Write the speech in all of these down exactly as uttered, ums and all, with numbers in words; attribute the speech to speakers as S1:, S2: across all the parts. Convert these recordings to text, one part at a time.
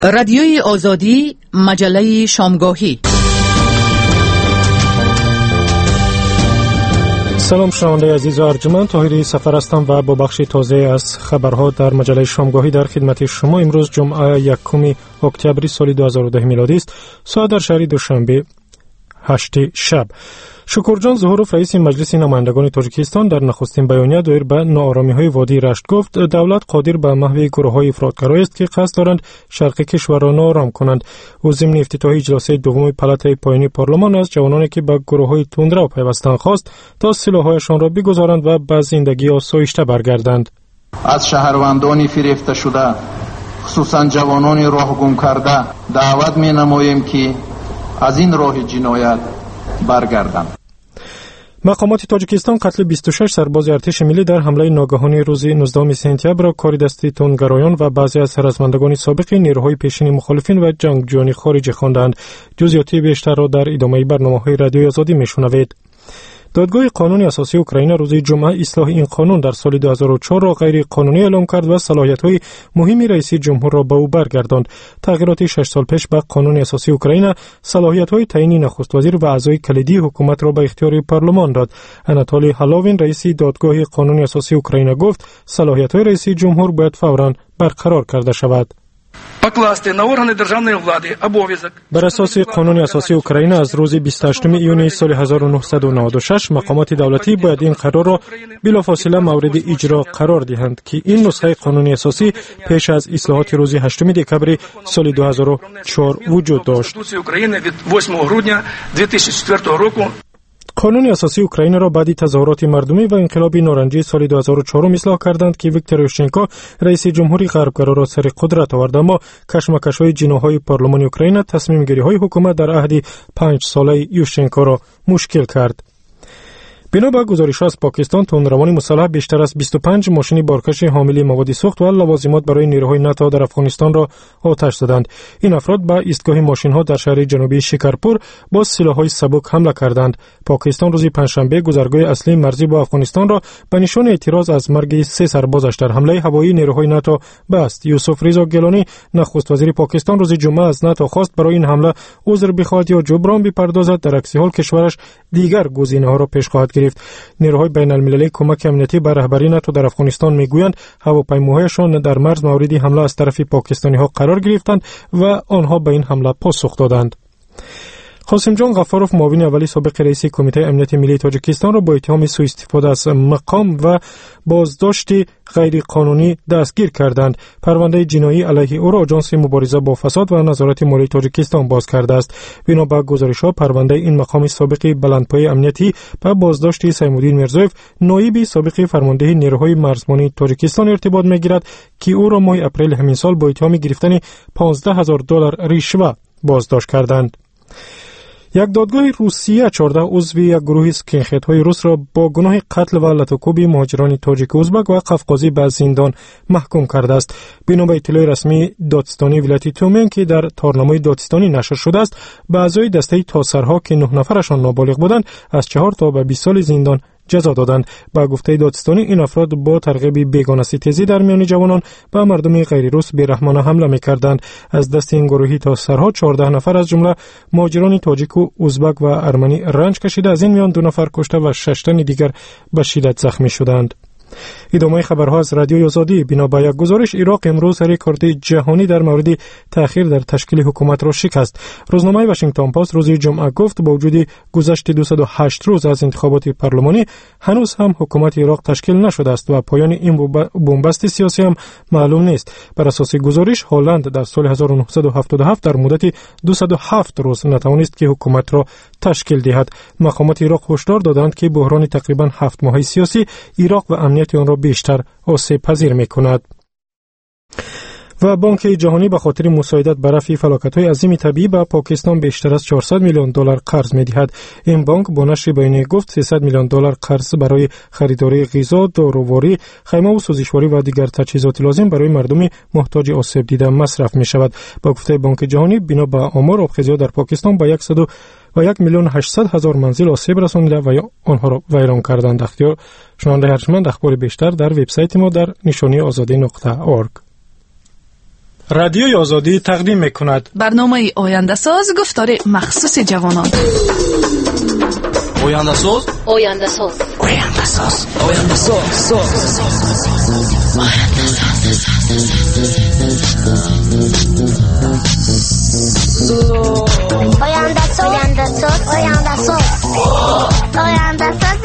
S1: رادیوی آزادی، مجله شامگاهی.
S2: سلام شنونده عزیز و ارجمند، طاهری سفر هستم و با بخش تازه از خبرها در مجله شامگاهی در خدمت شما. امروز جمعه یکم اکتبر سال دو هزار و ده میلادی است. ساعت در شهر دوشنبه هشت شب. شکرجان ظهورов رئیس مجلس نمایندگان تاجیکستان در نخستین بیانیه دایر به ناآرامی‌های وادی رشت گفت دولت قادر به محو گروه‌های افراطگرایی است که قصد دارند شرق کشور را ناآرام کنند. او ضمن افتتاحی جلسه دوم پلاتای پایانی پارلمان از جوانانی که به گروه‌های تندرو پیوستند خواست تا سلاح‌هایشان را بگذارند و به زندگی آسایشته برگردند.
S3: از شهروندان فریفته شده، خصوصا جوانان راه گم کرده، دعوت می‌نماییم که از این راه جنایت برگردند.
S2: مقامات تاجیکستان قتل بیست و شش سرباز ارتش ملی در حمله ناگهانی روز نوزدهم سپتامبر را کار دستی تندگرایان و بعضی از هراسمندگان سابق نیروهای پیشین مخالفین و جنگجویان خارجی خواندند. جزئیات بیشتر را در ادامه برنامه‌های رادیوی آزادی میشنوید. دادگاه قانونی اساسی اوکراین روز جمعه اصلاح این قانون در سال دو هزار و چهار را غیر قانونی اعلام کرد و صلاحیت‌های مهمی رئیس جمهور را به او برگرداند. تغییرات شش سال پیش به قانون اساسی اوکراین صلاحیت‌های تعیین نخست وزیر و اعضای کلیدی حکومت را به اختیار پارلمان داد. اناتولی هالاوین رئیس دادگاه قانونی اساسی اوکراین گفت صلاحیت‌های رئیس جمهور باید فوراً برقرار کرده شود. بر اساس قانون اساسی اوکراین از روز بیست و هشتم ایون سال هزار و نهصد و نود و شش مقامات دولتی باید این قرار را بلافاصله مورد اجرا قرار دهند که این نسخه قانون اساسی پیش از اصلاحات روز هشتم دکبر سال دو هزار و چهار وجود داشت. قانون اساسی اوکراین را بعد تظاهرات مردمی و انقلاب نارنجی سال دو هزار و چهار اصلاح کردند که ویکتور یوشچنکو رئیس جمهوری غربگرا را سر قدرت آورد، اما کشمکش‌های جناح‌های پارلمان اوکراین تصمیم گیری‌های حکومت در عهد پنج ساله یوشچنکو را مشکل کرد. بنا به گزارش‌ها از پاکستان، تندروان مسلح بیشتر از بیست و پنج ماشین بارکش حامل مواد سوخت و لوازمات برای نیروهای ناتو در افغانستان را آتش زدند. این افراد به ایستگاه ماشین‌ها در شهر جنوبی شکرپور با سلاح‌های سبک حمله کردند. پاکستان روز پنجشنبه گذرگاه اصلی مرزی با افغانستان را به نشان اعتراض از مرگ سه سربازش در حمله هوایی نیروهای ناتو بست. یوسف رضا گیلانی نخست وزیر پاکستان روز جمعه از ناتو خواست برای این حمله عذر بخواهد یا جبران بپردازد، در عکس حال کشورش دیگر گزینه‌ها را پیش خواهد گرفت. نیروهای بین المللی کمک امنیتی به رهبری ناتو در افغانستان میگویند هواپیماهایشان در مرز مورد حمله از طرف پاکستانی‌ها قرار گرفتند و آنها به این حمله پاسخ دادند. قاسم جان غفاروف معاون اولی سابق رئیس کمیته امنیت ملی تاجیکستان را با اتهام سوء استفاده از مقام و بازداشت غیر قانونی دستگیر کردند. پرونده جنایی علیه او را آژانس مبارزه با فساد و نظارت مالی تاجیکستان باز کرده است. بنا به گزارش‌ها پرونده این مقام سابق بلندپایه امنیتی به بازداشت سیم‌الدین میرزایف نایب سابق فرمانده نیروهای مرزبانی تاجیکستان ارتباط می‌گیرد که او را ماه اپریل همین سال با اتهام گرفتن پانزده هزار دلار رشوه بازداشت کردند. یک دادگاه روسیه چهارده عضو یک گروه اسکینهدهای روس را با گناه قتل و لطوکوب مهاجران تاجیک ازبک و قفقازی به زندان محکوم کرده است. بنا به اطلاع رسمی دادستانی ولایت تومن که در تارنامه دادستانی نشر شده است، به اعضای دسته تاثرها که نه نفرشان نابالغ بودند از چهار تا به بیست سال زندان جزا دادند. با گفته دادستانی این افراد با ترغیب بیگانه ستیزی در میان جوانان به مردم غیر روس بیرحمانه حمله می‌کردند. از دست این گروهی تاثرها چهارده نفر از جمله مهاجران تاجیک و ازبک و ارمنی رنج کشیده، از این میان دو نفر کشته و شش تن دیگر به شدت زخمی شدند. ادامه خبرها از رادیوی آزادی. بنا به یک گزارش عراق امروز رکورد جهانی در مورد تأخیر در تشکیل حکومت را شکست. روزنامه واشنگتن پست روز جمعه گفت با وجود گذشت دویست و هشت روز از انتخابات پارلمانی هنوز هم حکومت عراق تشکیل نشده است و پایان این بنبست سیاسی هم معلوم نیست. بر اساس گزارش هلند در سال هزار و نهصد و هفتاد و هفت در مدت دویست و هفت روز نتوانست که حکومت را تشکیل دهد. مقامات عراق هشدار دادند که بحران تقریبا هفت ماهه سیاسی عراق و امنیت آن را بیشتر آسیب پذیر می‌کند. و بانک جهانی به خاطر مساعدت به رفع فلاکت‌های عظیم طبیعی به پاکستان بیشتر از چهارصد میلیون دلار قرض می‌دهد. این بانک با نشر بیانیه گفت سیصد میلیون دلار قرض برای خریداری غذا، داروواری، خیمه و سوزشواری و دیگر تجهیزات لازم برای مردم محتاج آسیب دیده مصرف می‌شود. با گفته بانک جهانی بنا به آمار آبخیزی‌ها در پاکستان با صد و یک میلیون هشتصد هزار منزل آسیب رسانیده و آنها را ویران کردند. اختیار شنونده ارجمند اخبار بیشتر در وبسایت ما در نشانی آزادی نقطه اورگ. رادیوی آزادی تقدیم می‌کند.
S1: برنامه آینده ساز گفتار مخصوص جوانان.
S4: آینده ساز
S5: آینده ساز
S4: آینده ساز آینده ساز
S5: آینده ساز آینده ساز آینده ساز آینده ساز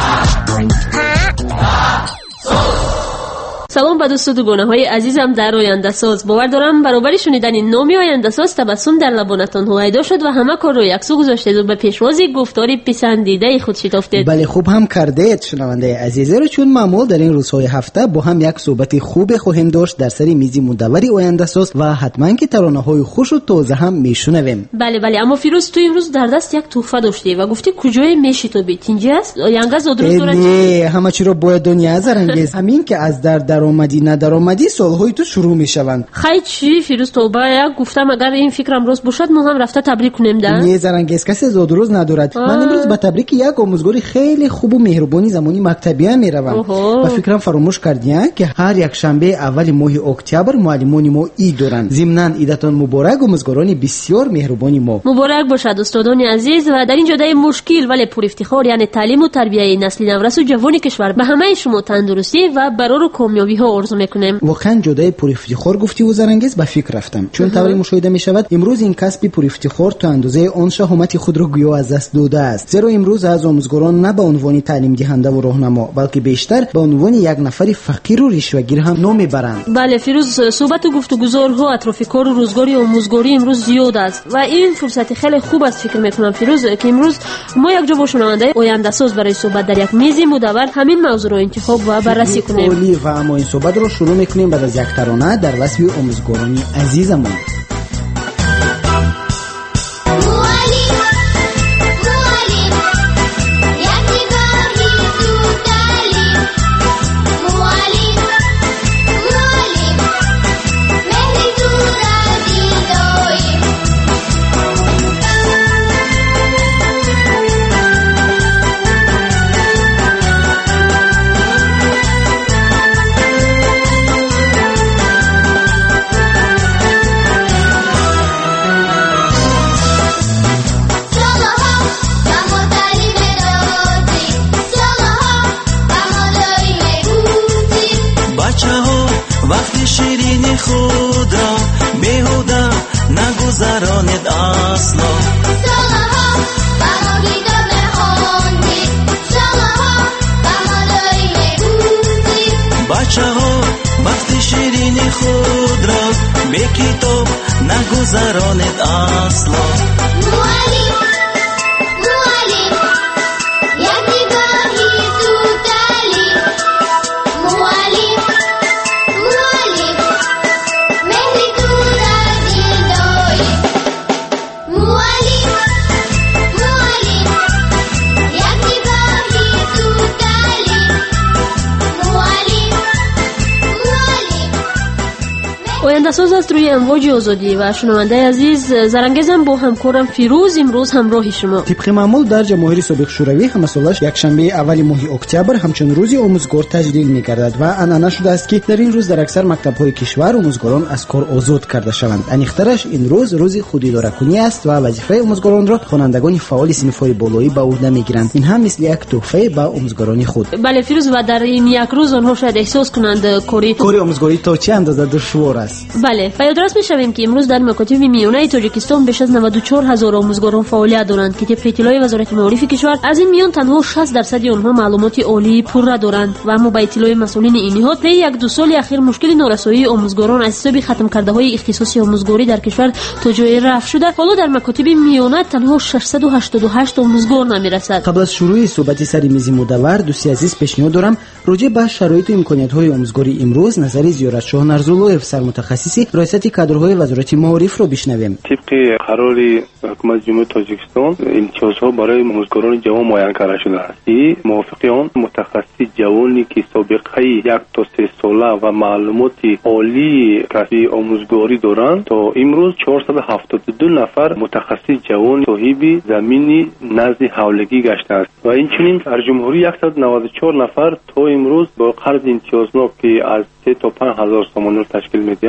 S6: سلام به دوست و دوگانه های عزیزم در آینده ساز. باور دارم برابر شنیدن این نام آینده ساز تبسم در لبانتان هویدا شد و همه کار رو یکسو گذاشتید و به پیشوازی گفتاری پسندیده خود شتافتید.
S7: بله خوب هم کردید شنونده عزیز رو، چون معمول در این روزهای هفته با هم یک صحبت خوب خواهیم داشت در سری میزی مدوری آینده ساز و حتما که ترانه های خوش و تازه هم میشنویم.
S6: بله بله، اما فیروز تو امروز در دست یک تحفه داشتی و گفتی کجای میشی تو بیت اینجاست؟ آینده زادروز داره.
S7: نه همه چی رو باید دنیا زرنگیز همین که از در درآمدی ندرآمدی سالهای تو شروع میشوند.
S6: خیلی چی فیروز تو باید گفتم اگر این فکرم راست باشد ما هم رفته تبریک کنیم ده.
S7: نه زرنگیز کسی زادروز ندارد. من امروز به تبریک یک آموزگاری خیلی خوب و مهربانی زمانی مکتبیه میروم و فکرم فراموش کردیم که هر یک شنبه اول ماه اکتبر معلمان ما عید دارند. ضمن عیدتان مبارک آموزگاران بسیار مهربانی ما.
S6: مبارک باشد استادان عزیز و در این جدای مشکل ولی پر افتخار یعنی تعلیم و تربیت نسل نورس و جوان کشور به همه شما تندرستی و برای کامیابی ها آرزو میکنیم.
S7: واقعا جدای پر افتخار گفتی و زرنگیز به فکر رفتم، چون طوری مشاهده میشود امروز این کسب پر افتخار تا اندازه آن شهامت خود را گویا از دست داده است. زیرا امروز از آموزگاران نه به عنوان تعلیم دهنده و راهنما بلکه بیشتر به عنوان یک نفر فقیر و رشوه‌گیر هم نام میبرند.
S6: بله فیروز، صحبت و گفتگوها اطراف کار و روزگاری آموزگاری امروز زیاد است و این فرصت خیلی خوب است. فکر میکنم فیروز که امروز ما یک جا با شنونده آینده ساز برای صحبت در یک میز مدور همین موضوع را انتخاب و بررسی کنیم.
S7: عالی، و ما این صحبت رو شروع میکنیم بعد از یک ترانه در وصف آموزگاران عزیزمون.
S8: وقتی شیرین خود را بیهوده نگذرانید اصلا.
S5: سالها برای کتاب خواندید، سالها بهاداری میگویید.
S8: بچه ها وقتی شیرین خود را به کتاب نگذرانید اصلا.
S5: معلم معلم یک نگاهی تو تعلیم. معلم معلم مهری تو در دل داریم. معلم معلم یک نگاهی تو تعلیم. معلم معلم
S6: آینده ساز است روی امواج آزادی و شنونده عزیز زرنگیزم با همکارم فیروز امروز همراه شما.
S7: طبق معمول در جمهوری سابق شوروی همه سالش یک شنبه اول ماه اکتبر همچون روزی آموزگار تجلیل می‌گردد و عنعنه شده است که در این روز در اکثر مکتب‌های کشور آموزگاران از کار آزاد کرده شوند. انیخترش این روز روز خود اداره‌کنی است و وظیفه آموزگاران را خوانندگان فعال صنف‌های بالایی به عهده می‌گیرند. این هم مثل یک تحفه به آموزگاران خود.
S6: بله فیروز، و در این یک روز آنها شاید احساس کنند کاری
S7: کاری آموزگاری تا چه اندازه دشوار است.
S6: بله، و یادداشت می‌شویم که امروز در مکاتب میانه تاجیکستان بیش از نود و چهار هزار آموزگاران فعالیت دارند که طبق اطلاع وزارت معارف کشور از این میان تنها شصت درصد آنها معلومات عالی پوره دارند و اما با اطلاع مسئولین این نهاد طی یک دو سال اخیر مشکل نارسایی آموزگاران از حساب ختم کرده های اختصاصی آموزگاری در کشور تا جای رفع شده. حالا در مکاتب میانه تنها ششصد و هشتاد و هشت آموزگار نمیرسد.
S7: قبل از شروع صحبت سری میز مدور دوستی عزیز پیشنهاد دارم راجع به شرایط و امکانیت‌های آموزگاری امروز نظری زیارتشاه نرزالویف سرمتخصصی رئیست کادرهای وزارت معارف رو بشنویم.
S9: طبق قرار حکومت جمهوری تاجیکستان امتیازها برای آموزگاران جوان معین کرده شده است. این موافق آن متخصص جوانی که سابقه یک تا سه ساله و معلومات عالی کسب آموزگاری دارند تا امروز چهارصد و هفتاد و دو نفر متخصص جوان صاحب زمینی نزد حولگی گشته است و اینچنین در جمهوری صد و نود و چهار نفر تا امروز با قرض امتیازنامه که از سه تا پنج هزار تومان تشکیل می‌دهد همین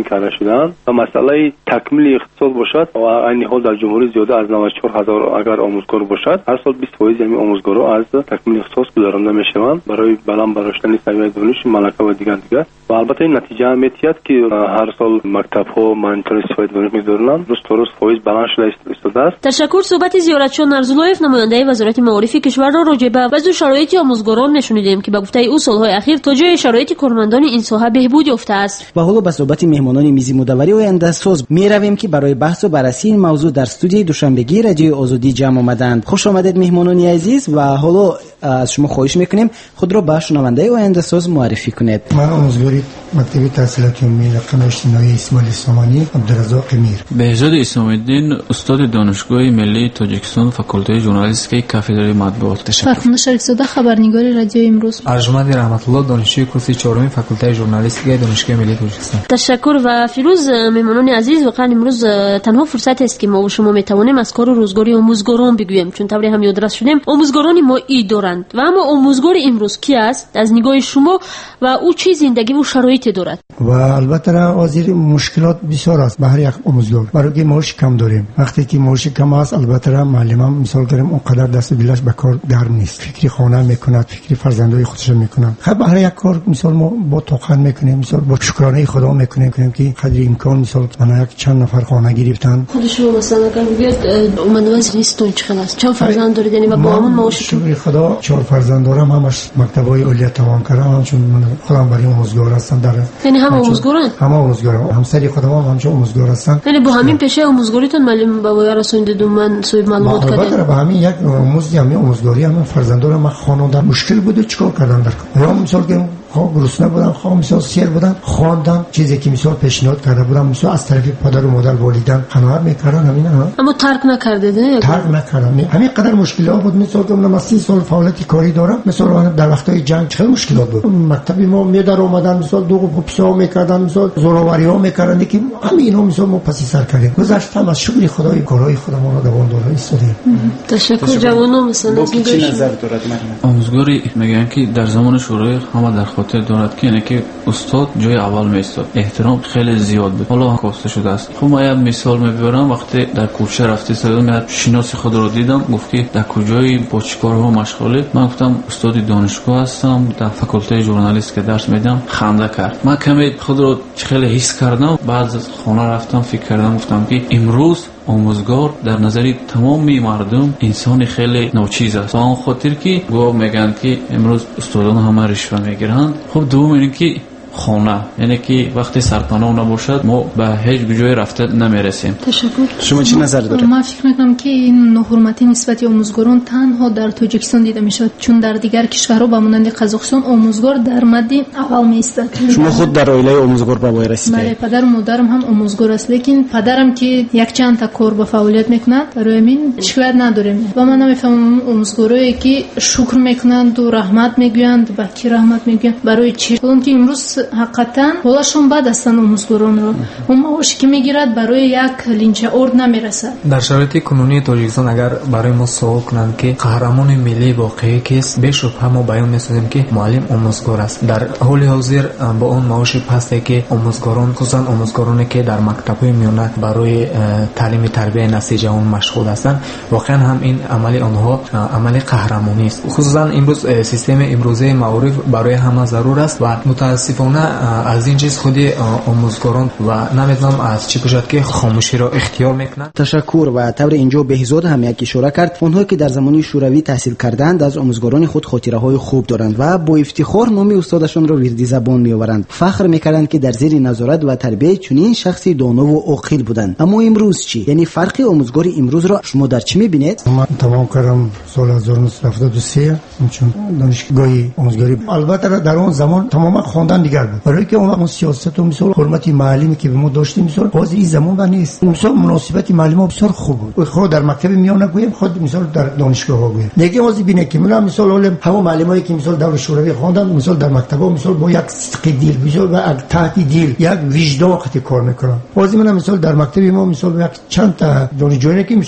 S9: تعیین کرده شدند و مسئله تکمیل اختصاص باشد و این حال در جمهوری زیاده از نود و چهار هزار اگر آموزگار باشد هر سال بیست درصد یعنی آموزگارا از تکمیل اختصاص گذرانده میشوند برای بلند برداشتن سویه دانش ملکه و دیگر دیگر و البته این نتیجه هم میتید که هر سال مکتب ها مانیتور سویه دانش می‌دارند روز تا روز فایز بلند شده استفاده است.
S6: تشکر. صحبت زیارتشاه نرزولایف نماینده وزارت معارف کشور را راجع به وضع شرایط آموزگاران نشونیدیم که به گفته او سالهای اخیر تا جای شرایط کارمندان این ساحه بهبود یافته است.
S7: و حالا به صحبت مهمانان میزی مدوری آینده ساز میرویم که برای بحث و بررسی این موضوع در استودیوی دوشنبگی رادیو آزادی جمع آمدند. خوش آمدید مهمانان عزیز و حالا از شما خواهش میکنیم خود را به شنونده آینده ساز معرفی کنید.
S10: من آموزگاری مکتب تحصیلات عمومی رقم اجتماعی اسماعیل سامانی عبدالرزاق میر.
S11: بهزاد اسماعیل‌الدین استاد دانشگاه ملی تاجیکستان فاکولته ژورنالیستیک کافدرای مطبوعات.
S12: فرخنده شریفزاده خبرنگار رادیو امروز.
S13: ارجمند رحمت الله دانشجوی کورس چهارم فاکولته ژورنالیستیک دانشگاه ملی تاجیکستان.
S6: تشکر. و فیروز مهمانان عزیز واقعا امروز تنها فرصت است که ما و شما میتوانیم از کار و روزگاری آموزگاران بگوییم چون طوری هم یادداشت شدیم آموزگاران ما ای دارند و اما آموزگار امروز کی است از نگاه شما و او چه زندگی و شرایطی دارد؟
S10: و البته وزیر مشکلات بسیار است برای یک آموزگار برای که معاش کم داریم وقتی که معاش کم است البته معلم مثال گرم اونقدر دست دلش به کار گرم نیست فکری خانه میکند فکری فرزندای خودش میکنند خب برای یک کار مثال ما با توقع میکنیم مثال با شکرانه خدا میکنیم کنیم که قدر امکان مثال من یک چند نفر خانه گرفتن
S6: خود شما مثلا اگر بگید اومدوز نیستون چقدر است چند فرزند دارید یعنی با همون معاش
S10: شکر خدا چهار فرزند دارم همش مکتبای عالی تمام کردم چون من خودم برای آموزگار هستم در
S6: یعنی هم آموزگارن
S10: هم آموزگارم همسری خودم هم همچون آموزگار هستن
S6: یعنی با همین پیشه آموزگاریتون معلم بابا رسوند دو من سوی معلومات کردم
S10: با همین یک آموزگاری هم آموزگاری هم فرزندان من خانواده مشکل بود چیکار کردم در یا مثال که خواه گرسنه بودن خواه مثال سیر بودن خواندن چیزی که مثال پیشنهاد کرده بودن مثال از طرف پدر و مادر والیدن قناعت میکردن همین ها
S6: اما ترک نکرده نه
S10: ترک نکردن همین قدر مشکلات بود مثال که من سی سال فعالیت کاری دارم مثلا در وقتای جنگ چه مشکلات بود مکتبی ما می در اومدن مثال دو پسا میکردن مثال زوراوری ها میکردن که همین اینا مثال ما پسی سر کردیم گذشتم از شکر خدای کارهای خودمون رو دوام داره ایستادیم.
S6: تشکر. جوانو مثلا
S7: چه نظر دارد
S11: آموزگاری میگن که در زمان شورای همه در خاطر دارد که اینکه استاد جای اول میستاد احترام خیلی زیاد بود حالا کاسته شده است. خب ما یک مثال میبرم وقتی در کوچه رفته سردم من شناسی خود رو دیدم گفت که در کجای با چیکارها مشغولی من گفتم استاد دانشگاه هستم در فاکولته ژورنالیست که درس میدم خنده کرد من کمی خود رو خیلی حس کردم بعد از خانه رفتم فکر کردم گفتم که امروز آموزگار در نظر تمام مردم انسان خیلی ناچیز است و اون خاطر که گواه میگن که امروز استادان همه رشوه میگیرند. خب دوم اینه که خانه یعنی که وقتی سرپناه نباشد ما به هیچ جای رفته نمیرسیم.
S6: تشکر.
S7: شما چه نظر دارید؟
S12: من فکر میکنم که این ناحرمتی نسبت آموزگاران تنها در تاجیکستان دیده میشد چون در دیگر کشورها به مانند قزاقستان آموزگار در مد اول میایستد.
S7: شما خود در عائله آموزگار به وای رسیدید؟
S12: بله پدر و مادرم هم آموزگار است لیکن پدرم که یک چند تا کار به فعالیت میکند برای من شکایت نداریم و من نمیفهمم آموزگارایی که شکر میکنند و رحمت میگویند با کی رحمت میگویند برای چی چون که امروز حقیقتا حالشون بد هستن آموزگاران رو اون معاش که میگیرد برای یک لینچه ارد نمیرسد.
S13: در شرایط کنونی تاجیکستان اگر برای ما سوال کنند که قهرمان ملی واقعی کیست بشبه ما بیان میسازیم که معلم آموزگار است. در حال حاضر با اون معاش پستی که آموزگاران خصوصا آموزگارانی که در مکتب‌های میانه برای تعلیم تربیت نسل جوان مشغول هستند واقعا هم این عمل آنها عمل قهرمانی است. خصوصا امروز سیستم امروزه معارف برای همه ضرور است و متاسفانه از این چیز خودی آموزگاران و نمیدونم از چی باشد که خاموشی را اختیار میکنند.
S7: تشکر. و طور اینجا بهزاد هم یک اشاره کرد اونها که در زمان شوروی تحصیل کردند از آموزگاران خود خاطره های خوب دارند و با افتخار نام استادشان را وردی زبان میآورند فخر میکنند که در زیر نظارت و تربیت چنین شخصی دانا و عاقل بودند. اما امروز چی یعنی فرق آموزگار امروز را شما در چی میبینید؟
S10: من تمام کردم سال هزار و نهصد و هفتاد و سه چون دانشگاهی آموزگاری البته در اون زمان تمام خواندن دیگر بود برای که اون سیاست و مثلا حرمت معلمی که به ما داشتیم مثلا حاضر این زمان و نیست مثلا مناسبت معلم بسیار خوب بود خود در مکتب میان نگویم خود مثلا در دانشگاه ها گویم نگه واسه بینه که مثلا مثلا همه معلمایی که مثلا در شوروی خواندن مثلا در مکتب ها مثلا با یک دل مثلا با تحت دل یک وجدان خاطر کار میکنن واسه من مثلا در مکتب ما مثلا یک چند تا دانشجویی که مثلا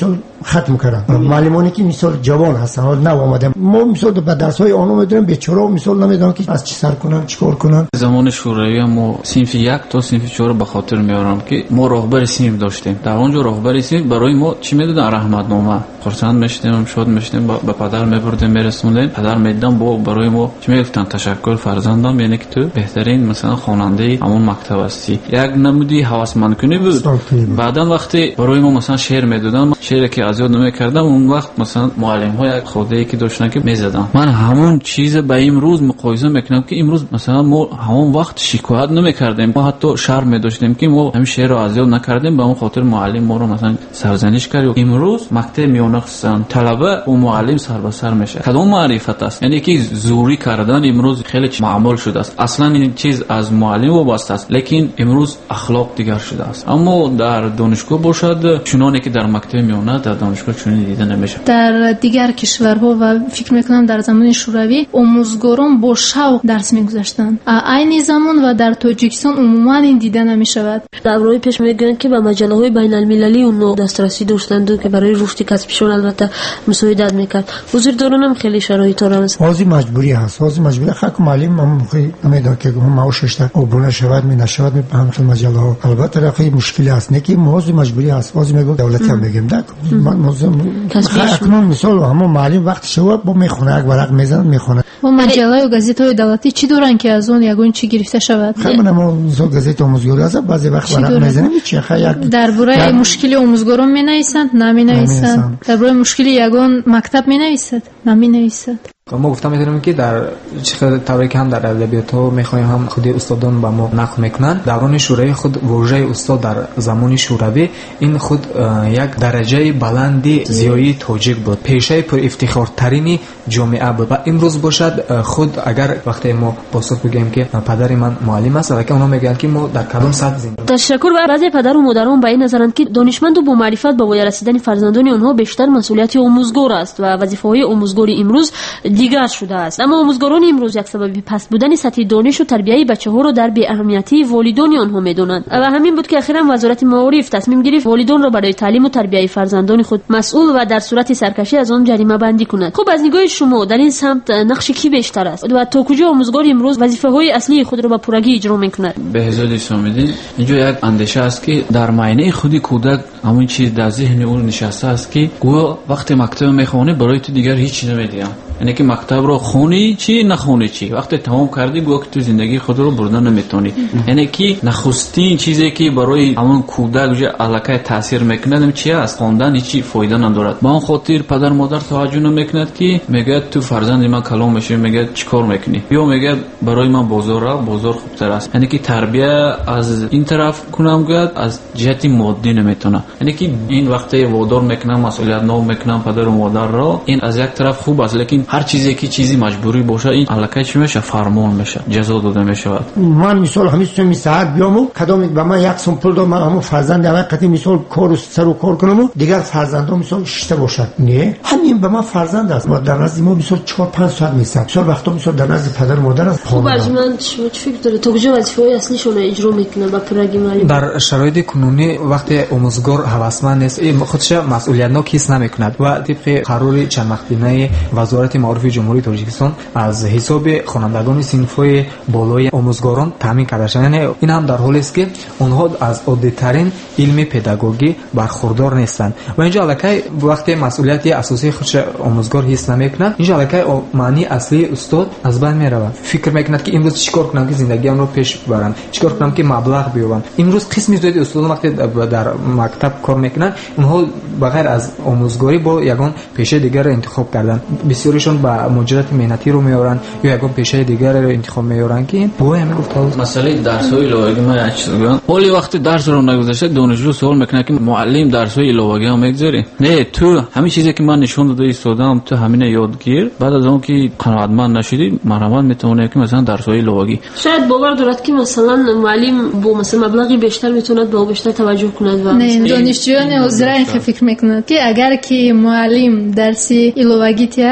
S10: ختم کردن. معلمانی که مثال جوان هستن نه اومدن ما مثال به درس های آنها میدونیم بیچاره مثال نمیدونن که از چی سر کنن چیکار کنن.
S11: زمان شوروی ما صنف یک تا صنف چهار به خاطر میارم که ما راهبر صنف داشتیم. در اونجا راهبر صنف برای ما چی میدادن؟ رحمتنامه. خرسند میشدیم، شاد میشدیم، به پدر میبردیم میرسوندیم. پدر میدادن با برای ما چی میگفتن؟ تشکر فرزندم، یعنی که تو بهترین مثلا خواننده همون مکتب هستی. یک نمودی هوسمند کنی بود. بعدا وقتی برای ما مثلا شعر میدادن، شعری که از یاد نمیکردم، اون وقت مثلا معلم های خودی که داشتن که میزدن. من همون چیز به امروز مقایسه میکنم که امروز مثلا ما همون وقت شکایت نمیکردیم، ما حتی شرم میداشتیم که ما همین شعر رو از یاد نکردیم، به اون خاطر معلم ما رو مثلا سرزنش کرد. امروز مکتب میونه خصوصا طلبه و معلم سر به سر میشه. کدام معرفت است؟ یعنی که زوری کردن امروز خیلی معمول شده است. اصلا این چیز از معلم وابسته است، لیکن امروز اخلاق دیگر شده است. اما در دانشگاه باشد چنانی که در مکتب میونه در دانشگاه چنین دیده نمیشه.
S12: در دیگر کشورها و فکر میکنم در زمان شوروی آموزگاران با شوق درس میگذاشتند. این زمان و در تاجیکستان عموما این دیده نمیشود.
S6: دورهای پیش میگن که به مجله های بین المللی اون دسترسی داشتند که برای رشد کسبشون البته مساعدت میکرد. بزرگداران هم خیلی شرایط دارند.
S10: بازی مجبوری هست. بازی مجبوری خاک معلم هم موقعی نمیداد که معاشش تا عبور شود می نشود می به همین مجله ها. البته رفی مشکلی هست نه که موضوع مجبوری هست. بازی میگه دولتی هم میگیم دک موضوع اکنون مثال همون معلم وقت شو با میخونه یک ورق میزنه میخونه.
S12: و مجله و گازیت های دولتی چی دارن که از اون یگون چی گرفته شود؟
S10: خیلی من مثال گازیت آموزگاری هست بعضی وقت ورق میزنه میچه خیلی
S12: درباره مشکلی آموزگاران مینویسند نمینویسند. درباره مشکلی یگون مکتب مینویسند نمینویسند.
S13: ما گفتم میتونیم که در چه طوری که هم در ادبیات ها میخوایم هم خودی استادان با ما نقل میکنن. دوران شوروی خود واژه استاد در زمان شوروی این خود یک درجه بلندی زیایی تاجیک بود، پیشه پر افتخار ترینی جامعه بود. و امروز باشد خود اگر وقتی ما پاسخ بگیم که پدر من معلم است، ولی اونا میگن که ما در کدام سطح زندگی.
S6: تشکر. و بعضی پدر و مادران به این نظرند که دانشمند و با معرفت به وای رسیدن فرزندان آنها بیشتر مسئولیت آموزگار است و وظیفه‌های آموزگاری امروز دیگر شده است. اما آموزگاران امروز یک سبب پست بودن سطح دانش و تربیت بچه‌ها را در بی اهمیتی والدین آنها می‌دانند. و همین بود که اخیراً وزارت معارف تصمیم گرفت والدین را برای تعلیم و تربیت فرزندان خود مسئول و در صورت سرکشی از آن جریمه بندی کند. خب از نگاه شما در این سمت نقش کی بیشتر است و تا کجا آموزگار امروز وظیفه‌های اصلی خود را به پورگی اجرا می‌کند؟
S11: بهزاد سامیدین، اینجا یک اندیشه است که در معینه خودی کودک همون چیز در ذهن اون نشسته است که گویا وقتی مکتب می‌خوانی برای تو دیگر هیچ چیز نمی‌دیم. یعنی که مکتب رو خونی چی نخونی چی، وقتی تمام کردی گویا که تو زندگی خود رو بردن نمیتونی. یعنی که نخستین چیزی که برای همون کودک جو علاقه تاثیر میکنه چی است؟ خواندن هیچ فایده ندارد. با اون خاطر پدر مادر توجه نمیکند که میگه تو فرزند من کلام میشه، میگه چیکار میکنی، یا میگه برای من بازار را بازار خوبتر است. یعنی که تربیت از این طرف کنم گفت از جهت مادی نمیتونه. یعنی که این وقتی وادار میکنم مسئولیت نو میکنم پدر و مادر را، این از یک طرف خوب است، لیکن هر چیزی که چیزی مجبوری باشه این علاقه چی میشه؟ فرمان میشه، جزا داده میشه.
S10: من مثال همین سوم ساعت بیامو کدام به من یک سوم پول داد، من همون فرزند وقتی مثال کار سر و کار کنم دیگر فرزندام مثال شته باشد، نه همین به من فرزند است. ما در نزد ما مثال چهار پنج ساعت میسم مثال وقتا مثال در نزد پدر مادر است.
S6: خوب از من چی فکر داره تو کجا وظیفه‌های اصلیشون اجرا میکنه با پورگی معلم؟
S13: در شرایط کنونی وقتی آموزگار هوسمند نیست، این خودش مسئولیت نو کیس نمیکند و طبق قرار چند وقتینه وزارت معارف جمهوری تاجیکستان از حساب خوانندگان صنف‌های بالای آموزگاران تامین کرده شده. یعنی این هم در حالی است که آنها از عادی‌ترین علم پداگوژی برخوردار نیستند و اینجا علاقه وقتی مسئولیت اساسی خودش آموزگار حس نمی‌کند، اینجا علاقه معنی اصلی استاد از بین می‌رود. فکر می‌کند که امروز چیکار کنم که زندگیم رو پیش ببرم، چیکار کنم که مبلغ بیابم. امروز قسمی زیادی استادان وقتی در مکتب کار می‌کنند، اونها بغیر از آموزگاری با یگان پیشه دیگر را انتخاب کردن. بسیاریشون با مجرد مهنتی رو میارن یا یگان پیشه دیگر رو انتخاب میارن که بو همین گفت
S11: مسئله درس‌های الهی ما چیز میگم. ولی وقتی درس رو نگذاشته دانشجو سوال میکنه که معلم درس‌های الهی هم میگذاری؟ نه، تو همین چیزی که من نشون داده استادام تو همین یادگیر، بعد از اون که قناعتمند نشدی مرحمت میتونه که مثلا درس‌های الهی
S6: شاید باور دارد که مثلا معلم با مثلا مبلغی بیشتر میتونه به بیشتر توجه کند و
S12: نه دانشجویان حاضرین فکر میکنند که اگر که معلم درس الهی تیاد این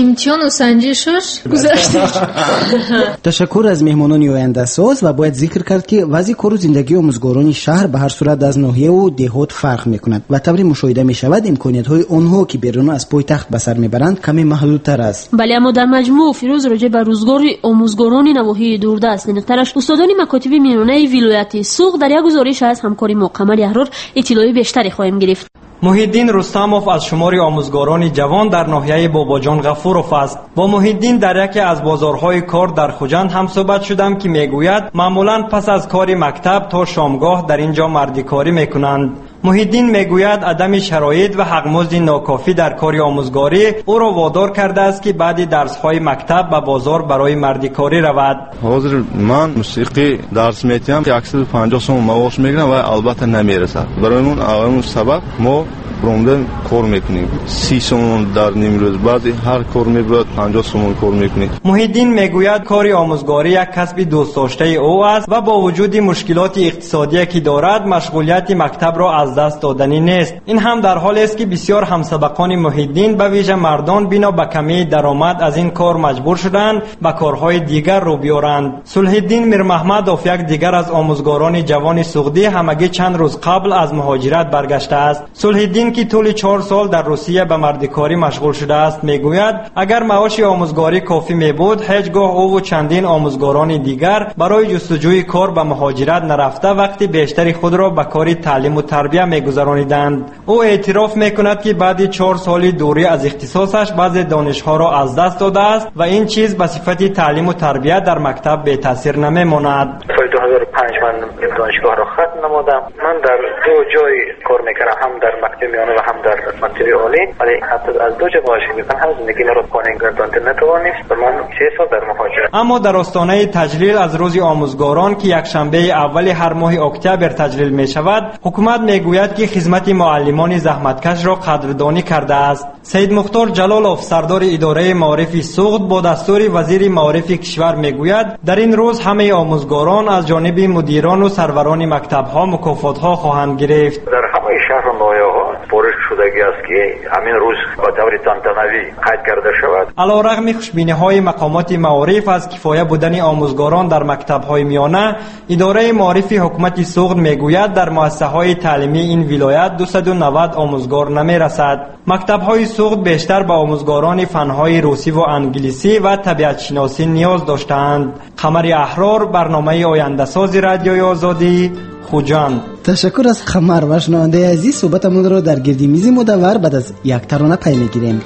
S12: امتحان و سنجشش گذشته.
S7: تشکر از مهمانان آینده ساز و باید ذکر کرد که وضع کار و زندگی آموزگاران شهر به هر صورت از ناحیه و دهات فرق میکند و طوری مشاهده میشود امکانیت های آنها که بیرون از پایتخت به سر میبرند کمی محدودتر است.
S6: بله، اما در مجموع فیروز راجع به روزگار آموزگاران نواحی دوردست نقطه‌اش استادان مکاتب میانه ولایت سوغد در یک گزارش از همکاری ما قمر احرار اطلاعی بیشتری خواهیم گرفت.
S14: محیدین رستموف از شمار آموزگاران جوان در ناحیه باباجان غفورов است. با محیدین در یکی از بازارهای کار در خوجند هم صحبت شدم که میگوید معمولا پس از کار مکتب تا شامگاه در اینجا مردیکاری میکنند. محیدین میگوید عدم شرایط و حقمزد ناکافی در کار آموزگاری او را وادار کرده است که بعد درس‌های مکتب به بازار برای مردیکاری رود.
S15: حاضر من موسیقی درس میتیم که اکثر پنجاه سوم معاش میگیرم و البته نمیرسد. برای اون اون سبب ما برونده کار میکنیم. سی سوم در نیم روز بعد هر کار میبرد پنجاه سوم کار میکنیم.
S14: محیدین میگوید کار آموزگاری یک کسب دوست داشته او است و با وجود مشکلات اقتصادی که دارد مشغولیت مکتب را از دست دادنی نیست. این هم در حالی است که بسیار همسبقان محیدین به ویژه مردان بنا به کمی درآمد از این کار مجبور شدند به کارهای دیگر رو بیارند. صلح‌الدین میرمحمدov یک دیگر از آموزگاران جوان سوغدی همگی چند روز قبل از مهاجرت برگشته است. صلح‌الدین که طول چهار سال در روسیه به مردیکاری مشغول شده است میگوید اگر معاش آموزگاری کافی میبود هیچگاه او و چندین آموزگاران دیگر برای جستجوی کار به مهاجرت نرفته وقتی بیشتری خود را به کار تعلیم و تربیت میگذرانیدند. او اعتراف میکند که بعد چهار سال دوری از اختصاصش بعضی دانشها را از دست داده است و این چیز به صفت تعلیم و تربیت در مکتب بی تاثیر نمیماند.
S16: سال دو هزار و پنج من دانشگاه را ختم نمودم. من در دو جای کار میکردم، هم در مکتب میانه و هم در مکتب عالی، ولی حتی از دو جا معاش میگیرم. هم زندگی مرا پایین گردانده نتوانست و من سه سال در مهاجرت.
S14: اما در آستانه تجلیل از روز آموزگاران که یک شنبه اول هر ماه اکتبر تجلیل می شود، حکومت میگوید که خدمت معلمان زحمتکش را قدردانی کرده است. سید مختار جلالov سردار اداره معارف سوغد با دستور وزیر معارف کشور میگوید در این روز همه آموزگاران از جانب مدیران و سروران مکتب‌ها مکافات‌ها خواهند گرفت.
S16: در همه شهر و ناحیه‌ها پرش شدگی است که همین روز با طور تانتناوی قید کرده شود.
S14: علیرغم خوشبینی‌های مقامات معارف از کفایه بودن آموزگاران در مکتب‌های میانه، اداره معارف حکومت سوغد میگوید در مؤسسه‌های تعلیمی این ولایت دویست و نود آموزگار نمی‌رسد. مکتب‌های سوغد بیشتر به آموزگاران فن‌های روسی و انگلیسی و طبیعت شناسی نیاز داشتند. قمر احرار، برنامه آینده ساز رادیوی آزادی، خوجند.
S7: تشکر از قمر. و شنونده عزیز صحبتمون را در گردی میز مدور بعد از یک ترانه پی میگیریم.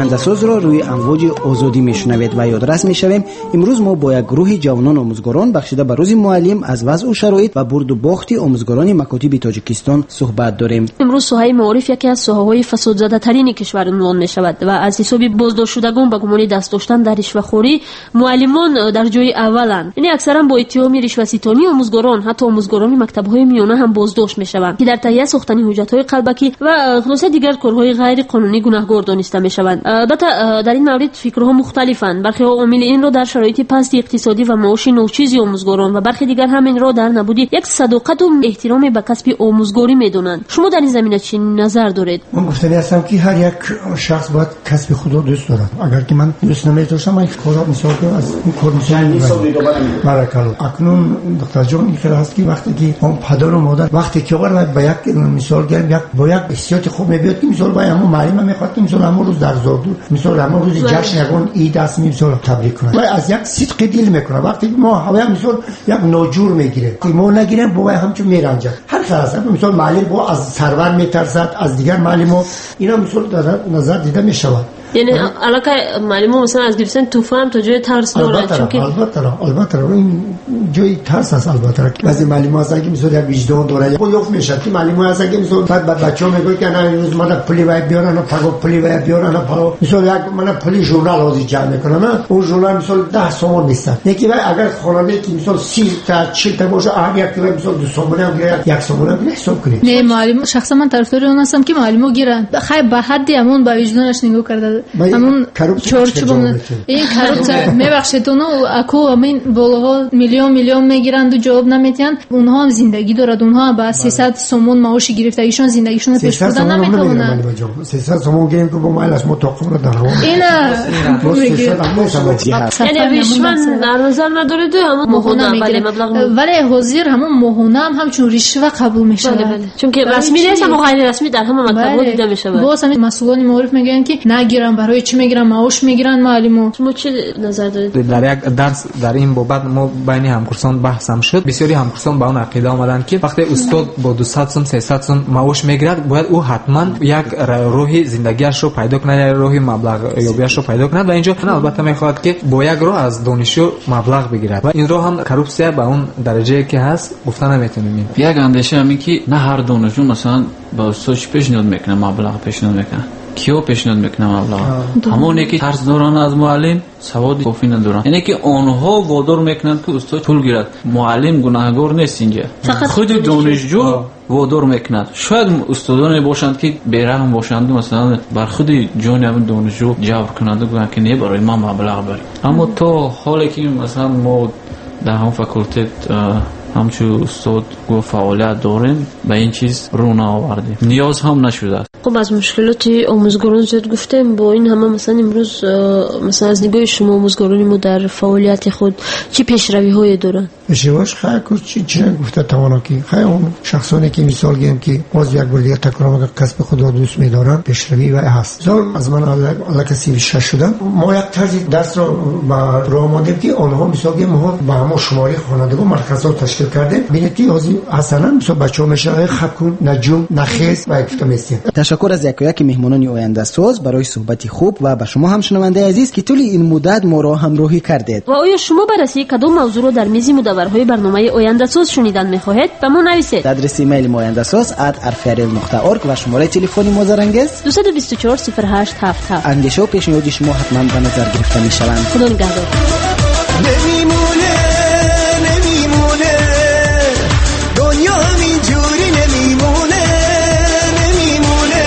S7: آینده‌ساز را روی امواج آزادی میشنوید و یادرس میشویم امروز ما با یک گروه جوانان آموزگاران بخشیده به روز معلم از وضع و شرایط و برد و باخت آموزگاران مکاتب تاجیکستان صحبت داریم. امروز
S6: ساحه معارف یکی از ساحه‌های فسادزده ترین کشور عنوان میشود و از حساب بازداشت شدگان به گمان دست داشتن در رشوه‌خوری معلمان در جای اولند. یعنی اکثرا با اتهام رشوه‌ستانی آموزگاران حتی آموزگاران مکتب‌های میانه هم بازداشت میشوند که در تهیه ساختن حجت‌های قلبکی و خلاصه دیگر کارهای غیر قانونی گناهکار دانسته میشوند. البته در این مورد فکرها مختلفند. برخی عامل این را در شرایط پست اقتصادی و معاش ناچیز آموزگاران و برخی دیگر همین را در نبود یک صداقت و احترام به کسب آموزگاری میدونند. شما در این زمینه چی نظر دارید؟
S10: من گفتنی هستم که هر یک شخص باید کسب خود را دوست دارد. اگر که من دوست نمی‌داشتم من کارا مثال که از این کار مثال بارکالله. اکنون دکتر جان این خیلی هست که وقتی که اون پدر و مادر وقتی که آورد به یک مثال گرم یک با یک حسیات خوب میاد که مثال با همون معلم میخواد که مثال همون روز در زاردور مثال همون روز جشن یکون عید است مثال تبریک کنه و از یک صدق دل میکنه. وقتی ما هوا مثال یک ناجور میگیره که ما نگیریم با همچون میرنجه هر خلاص مثال معلم با از سرور میترسد از دیگر معلمو اینا مثال در نظر دیده میشود.
S6: یعنی علاقه معلم مثلا از گرفتن طوفان تا جای ترس داره چون که
S10: البته البته این جای ترس است. البته بعضی معلم هستن که مثلا یک وجدان داره خود یوف میشه که معلم هستن که مثلا بعد بعد بچه‌ها میگه که نه امروز من پلی وای بیارن پاگو پلی وای بیارن پاگو مثلا یک من پلی ژورنال آزی جمع میکنم اون ژورنال مثلا ده تومان میشه یکی وای اگر خواننده که مثلا سی تا چهل تا باشه هر یک مثلا دو تومان یا یک تومان میشه حساب کنید.
S12: نه معلم شخصا من طرفدار اون هستم که معلمو گیرن خیلی به حد همون با وجدانش نگاه کرده همون چورچوب این کاروت میبخشید اونو اکو همین بالاها میلیون میلیون میگیرند و جواب نمیتن. اونها هم زندگی دارد. اونها با سیصد سومون معاش گرفتگیشون زندگیشون پیش بردن نمیتونن.
S10: سیصد سومون گیریم که با مالش متوقع رو در
S6: یعنی رشوه در نظر ندارید همون مهونه
S12: ولی حاضر همون مهونه هم همچون رشوه قبول میشه
S6: چون که رسمی نیست اما غیر رسمی در همه مکتب‌ها دیده میشه.
S12: باز همین مسئولان معارف میگن که نگیرن برای چی میگیرن معاش میگیرن معلمو.
S6: شما چه نظر دارید؟
S13: در یک درس در این بابت ما بین همکورسان بحث هم شد. بسیاری همکورسان با اون عقیده آمدن که وقتی استاد با دویست سوم سیصد سوم معاش میگیرد باید او حتما یک روحی زندگیش رو پیدا کنه روحی مبلغ یابیش رو پیدا کنه و اینجا البته میخواد که با یک راه از دانشجو مبلغ بگیرد و این راه هم کورپسیا به اون درجه که هست گفتن نمیتونیم.
S11: یک اندیشه همین که نه هر دانشجو مثلا با استادش پیشنهاد میکنه مبلغ پیشنهاد میکنه کیو پیشنهاد میکنه مبلغ همونی که ترس دارن از معلم سواد کافی ندارن یعنی که آنها وادار میکنن که استاد پول گیرد. معلم گناهکار نیست اینجا خود دانشجو وادار میکنند. شاید استادانی باشند که بیرحم باشند مثلا بر خود جان همین دانشجو جبر کنند و گویند که نه برای ما مبلغ بر اما تا حالی که مثلا ما در هم فاکولته همچون استاد گفت فعالیت داریم به این چیز رو نآوردیم نیاز هم نشده است.
S6: خب از مشکلات آموزگاران زیاد گفتیم با این همه مثلا امروز مثلا از نگاه شما آموزگاران ما در فعالیت خود چه پیشروی هایی دارن؟
S10: پیشرویش خیلی چی چی گفته توانا کی خیلی اون شخصانی که مثال گیم که باز یک بار دیگه تکرار میگه کسب خود را دوست می‌دارن پیشروی و هست. زال از من الله کسی شش شدم ما یک طرز درس رو با راه ماندیم که آنها مثال گیم ما با هم شماری خوانندگان مرکزات تشکیل کردیم. ببینید حاضر حسنا مثلا بچه‌ها میشه خکون نجوم نخیس و اکتومیستین.
S7: تشکر از یک یک مهمانان آینده ساز برای صحبت خوب و به شما هم شنونده عزیز که طول این مدت ما را همراهی کردید.
S6: و آیا شما بررسی کدام موضوع را در میز مدورهای برنامه آینده ساز شنیدن می‌خواهید؟ به ما نویسید. آدرس ایمیل آینده ساز ات ارفیارل نقطه اورگ و شماره تلفنی مازرنگز دو دو چهار صفر هشت هفت هفت.
S7: اندیشه و پیشنهاد شما حتما به نظر گرفته می‌شوند.
S6: خدا نگهدار.
S8: نمیمونه نمیمونه دنیا همینجوری نمیمونه نمیمونه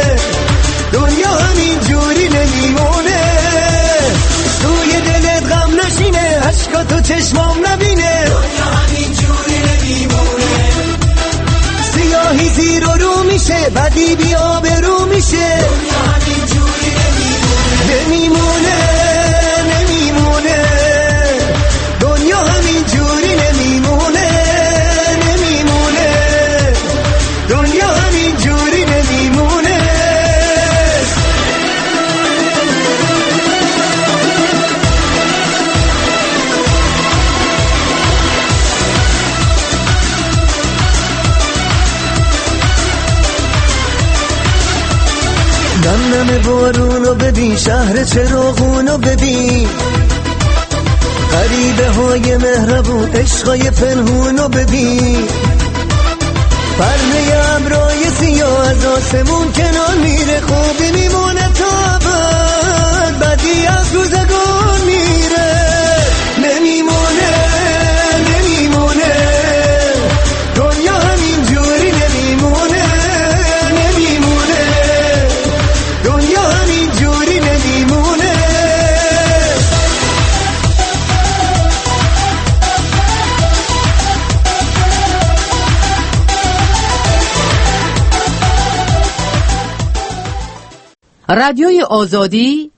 S8: دنیا همینجوری نمیمونه توی دلت غم نشینه عشقا تو چشمام نبینه دنیا همینجوری نمیمونه سیاهی زیر و رو میشه بدی بیا به رو میشه دنیا همینجوری نمیمونه نمیمونه نمیمونه دنیا همینجوری نمیمونه نمیمونه دنیا همینجوری نمیمونه دم دم بارون رو ببین، شهر چراغون رو ببین، غریبه های مهربون، عشقای پنهون رو ببین، پرده ابرای سیاه از آسمون کنار میره، خوبی میمونه تا ابد، بدی از روزگار میره، نمیمونه نمیمونه دنیا همین جوری نمیمونه، نمیمونه دنیا همین جوری نمیمونه.
S17: رادیوی آزادی